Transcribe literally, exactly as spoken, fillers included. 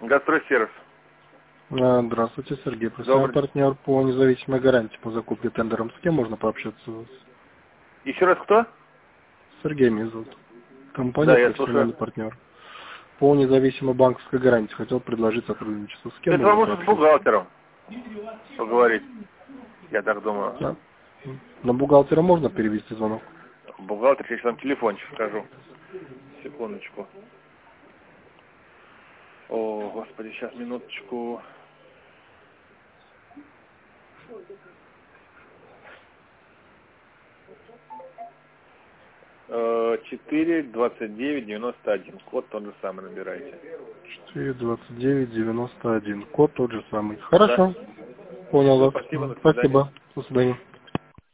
Гастросервис. Здравствуйте, Сергей. Профессиональный партнер по независимой гарантии по закупке тендером. С кем можно пообщаться у вас? Еще раз кто? Сергей меня зовут. Компания Да, я профессиональный слушаю. партнер. По независимой банковской гарантии хотел предложить сотрудничество. С кем Это можно вам лучше с пообщаться? бухгалтером поговорить. Я так думаю. Да. На бухгалтера можно перевести звонок? Бухгалтер, сейчас вам телефончик скажу. Секундочку. О, господи, сейчас, минуточку. четыре двадцать девять девяносто один. Код тот же самый набирайте. четыре двадцать девять девяносто один. Код тот же самый. Хорошо. Да. Понял вас. Спасибо, до свидания. Спасибо. До свидания.